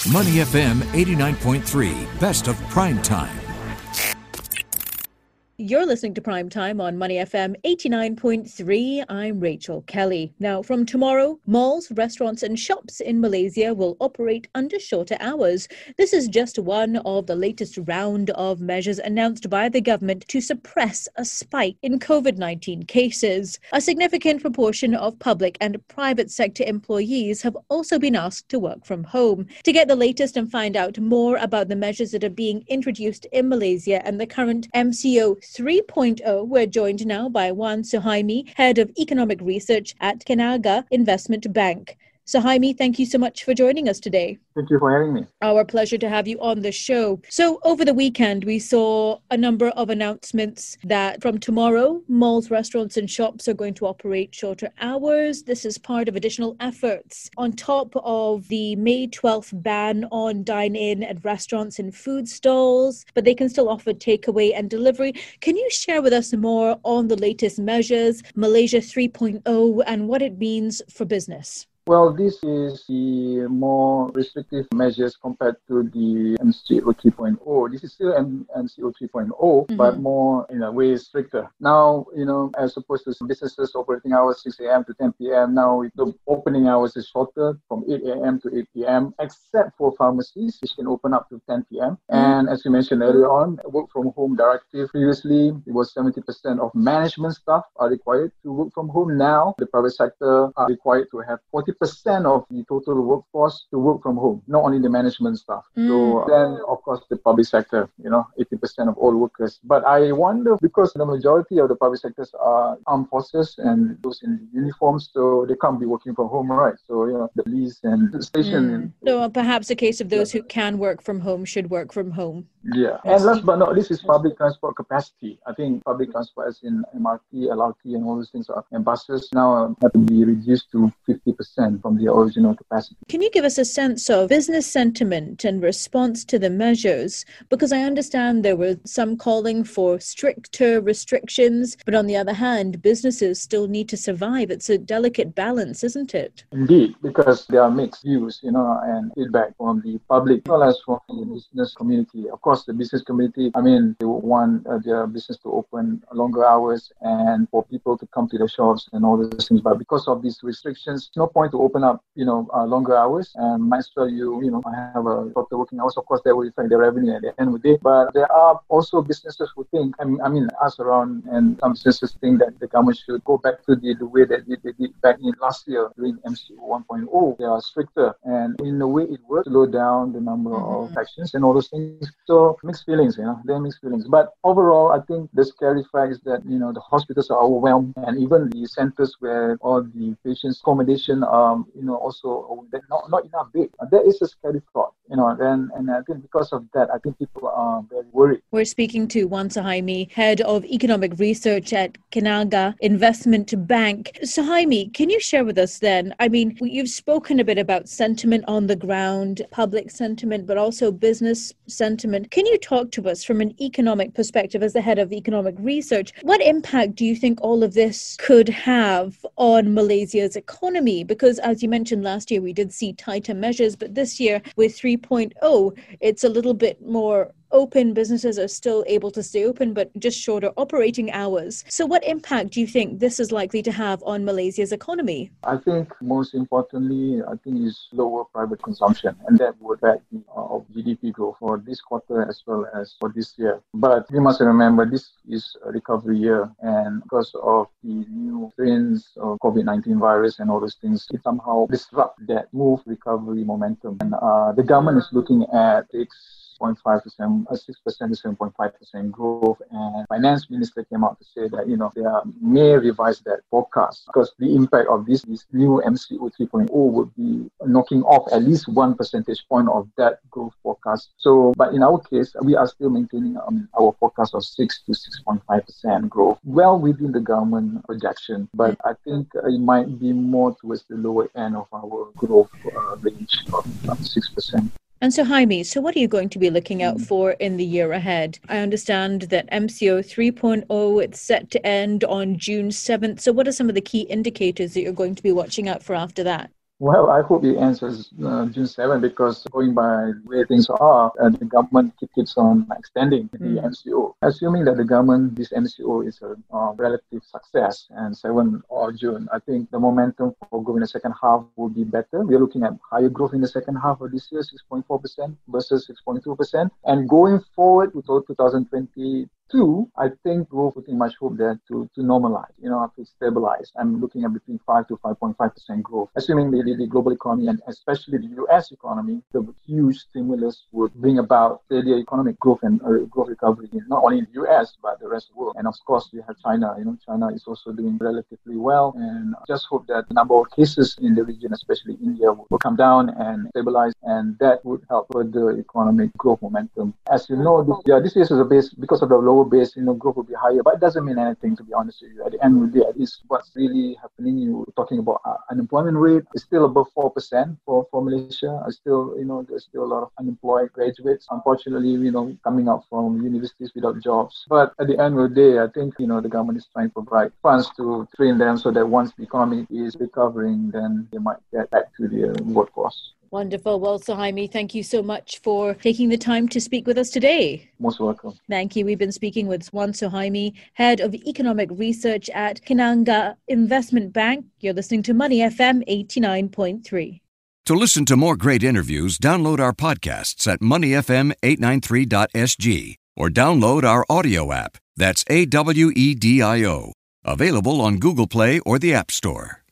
Money FM 89.3, best of prime time. You're listening to Prime Time on Money FM 89.3. I'm Rachel Kelly. Now, from tomorrow, malls, restaurants and shops in Malaysia will operate under shorter hours. This is just one of the latest round of measures announced by the government to suppress a spike in COVID-19 cases. A significant proportion of public and private sector employees have also been asked to work from home. To get the latest and find out more about the measures that are being introduced in Malaysia and the current MCO 3.0, we're joined now by Wan Suhaimi, Head of Economic Research at Tenaga Investment Bank. Suhaimi, thank you so much for joining us today. Thank you for having me. Our pleasure to have you on the show. So over the weekend, we saw a number of announcements that from tomorrow, malls, restaurants and shops are going to operate shorter hours. This is part of additional efforts on top of the May 12th ban on dine-in at restaurants and food stalls, but they can still offer takeaway and delivery. Can you share with us more on the latest measures, Malaysia 3.0, and what it means for business? Well, this is the more restrictive measures compared to the MCO 3.0. This is still MCO 3.0, but more, in a way, stricter. Now, as opposed to some businesses operating hours 6 a.m. to 10 p.m., now the opening hours is shorter from 8 a.m. to 8 p.m., except for pharmacies, which can open up to 10 p.m. And as you mentioned earlier on, work from home directive. Previously, it was 70% of management staff are required to work from home. Now, the private sector are required to have 40% of the total workforce to work from home, not only the management staff. So then, of course, the public sector, 80% of all workers. But I wonder, because the majority of the public sectors are armed forces and those in uniforms, so they can't be working from home, right? So, the police and the station. So perhaps a case of those who can work from home should work from home. Yeah. And last but not least is public transport capacity. I think public transport as in MRT, LRT and all those things and buses now have to be reduced to 50% from the original capacity. Can you give us a sense of business sentiment and response to the measures? Because I understand there were some calling for stricter restrictions, but on the other hand, businesses still need to survive. It's a delicate balance, isn't it? Indeed, because there are mixed views, and feedback from the public as well as from the business community. Of course, the business community, they would want their business to open longer hours and for people to come to the shops and all those things. But because of these restrictions, no point to open up, longer hours, and might as well have a shorter working hours. Of course, that will affect the revenue at the end of the day. But there are also businesses who think, us around, and some businesses think that the government should go back to the way that they did back in last year during MCO 1.0. They are stricter, and in a way, it will slow down the number of actions and all those things. So mixed feelings, there are mixed feelings. But overall, I think the scary fact is that the hospitals are overwhelmed, and even the centers where all the patients' accommodation also not enough bed. That is a scary thought, and I think because of that, I think people are very worried. We're speaking to Wan Suhaimi, Head of Economic Research at Tenaga Investment Bank. Suhaimi, can you share with us then, you've spoken a bit about sentiment on the ground, public sentiment, but also business sentiment. Can you talk to us from an economic perspective as the Head of Economic Research? What impact do you think all of this could have on Malaysia's economy? Because as you mentioned last year, we did see tighter measures, but this year with 3.0, it's a little bit more open. Businesses are still able to stay open, but just shorter operating hours. So what impact do you think this is likely to have on Malaysia's economy? I think most importantly, is lower private consumption, and that would affect the GDP growth for this quarter as well as for this year. But we must remember this is a recovery year, and because of the new strains of COVID-19 virus and all those things, it somehow disrupt that move recovery momentum. And the government is looking at 6.5% to 7.5% growth, and finance minister came out to say that they may revise that forecast because the impact of this new MCO 3.0 would be knocking off at least 1 percentage point of that growth forecast. So, but in our case, we are still maintaining our forecast of 6 to 6.5% growth, well within the government projection. But I think it might be more towards the lower end of our growth range of 6%. And so, Jaime, what are you going to be looking out for in the year ahead? I understand that MCO 3.0, it's set to end on June 7th. So what are some of the key indicators that you're going to be watching out for after that? Well, I hope it ends June 7 because going by the way things are, the government keeps on extending the MCO. Assuming that the government, this MCO is a relative success and 7 of June, I think the momentum for growth in the second half will be better. We're looking at higher growth in the second half of this year, 6.4% versus 6.2%. And going forward to 2022, I think we're putting much hope there to normalize, to stabilize. I'm looking at between 5 to 5.5% growth. Assuming the global economy and especially the US economy, the huge stimulus would bring about steady economic growth and growth recovery, not only in the US, but the rest of the world. And of course, we have China. China is also doing relatively well. And I just hope that the number of cases in the region, especially India, will come down and stabilize. And that would help further economic growth momentum. As you know, this year is a base, because of the lower base, growth will be higher. But it doesn't mean anything, to be honest with you. At the end of the day, at least what's really happening, you're talking about unemployment rate is still above 4% for Malaysia. There's still a lot of unemployed graduates, unfortunately, coming out from universities without jobs. But at the end of the day, I think, the government is trying to provide funds to train them so that once the economy is recovering, then they might get back to the workforce. Wonderful. Well, Suhaimi, thank you so much for taking the time to speak with us today. Most welcome. Thank you. We've been speaking with Wan Suhaimi, Head of Economic Research at Kenanga Investment Bank. You're listening to Money FM 89.3. To listen to more great interviews, download our podcasts at moneyfm893.sg or download our audio app. That's AWEDIO. Available on Google Play or the App Store.